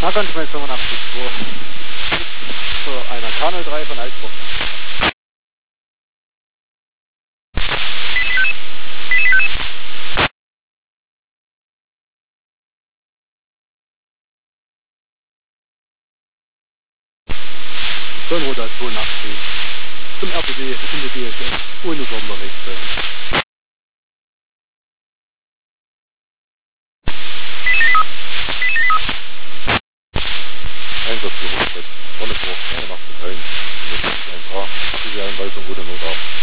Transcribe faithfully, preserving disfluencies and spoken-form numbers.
Marktanschmelz fünfundachtzig Komma zwei zu einer K null drei von Altburg. Sonnenrotor zweiundachtzig. Zum R P D in die D S S ohne Sonderwechsel. Einsatzbüro, Sonneburg, neunundachtzig Köln. eins A, Anweisung, gute Not ab.